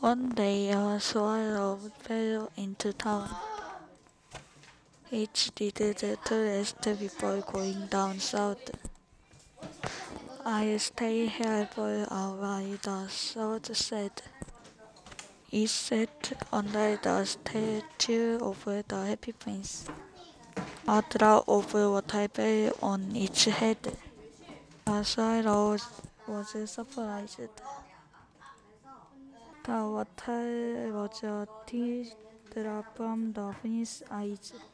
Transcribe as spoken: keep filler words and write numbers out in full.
One day a swallow fell into town. It needed to rest before going down south. "I'll stay here for a while," the sword said. It sat under the statue of the Happy Prince. A drop of water fell on its head. The swallow was surprised. The water was a teardrop from the prince's eyes.